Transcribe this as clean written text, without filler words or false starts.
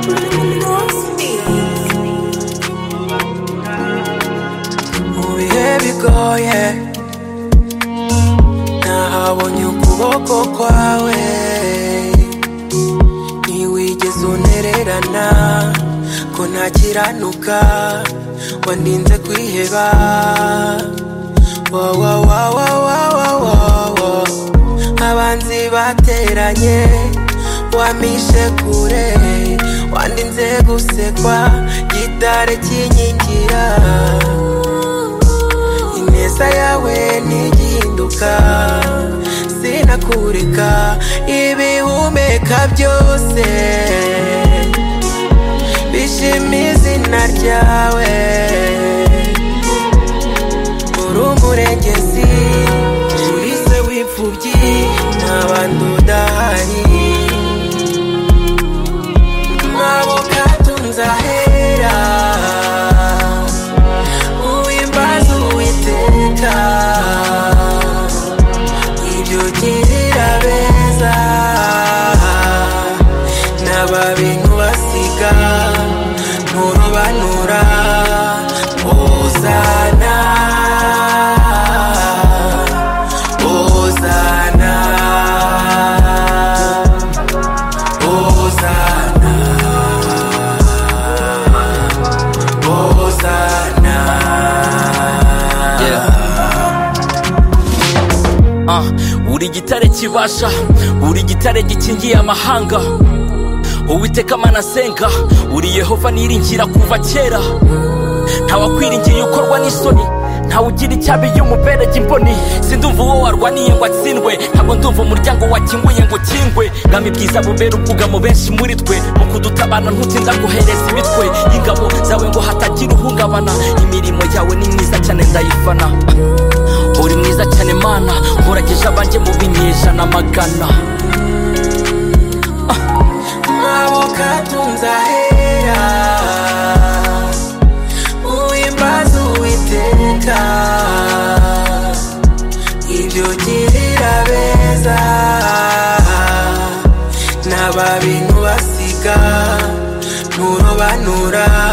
Mu bihe bigoye nahabonye ukuboko kwawe, ntiwigeze untererana ko ntakiranuka, wandinze kwiheba. Abanzi bateranye wamishe kure, wandinze gusekwa gitare kinyigira. Ineza yawe ntigihinduka, sinakureka ibihumeka byose bishima izina ryawe. Uri umurengezi, uri se w'imfubyi, ntabandi udahari. Maboko atunze ahera, uwimbaza Uwiteka, ibyo ugirira beza n'ababi ntubasiga, nturobanura. Hosana, Hosana, Hosana, Hosana. Uri gitare kibasha, uri gitare gikingiye amahanga, Uwiteka Mana senga, uri Yehova niringira kuva kera. Ntawakwiringiye ukorwa n'isoni, ntawugira icyabi y'umuberege imboni. Sindumva uwo warwaniye ngo atsindwe, ntabwo ndumva umuryango wakinguye ngo ukingwe. Bwami bwiza bubera ubwugamo benshi muri twe, mu kudutabana ntutinda guhereza imitwe y'ingabo zawe ngo hatagira uhungabana. Imirimo yawe ni myiza cyane ndayifana, uri mwiza cyane Mana, nkuragije abanjye mu binyejana magana. Maboko atunze ahera, uwimbaza Uwiteka, ibyo ugirira beza n'ababi ntubasiga, nturobanura.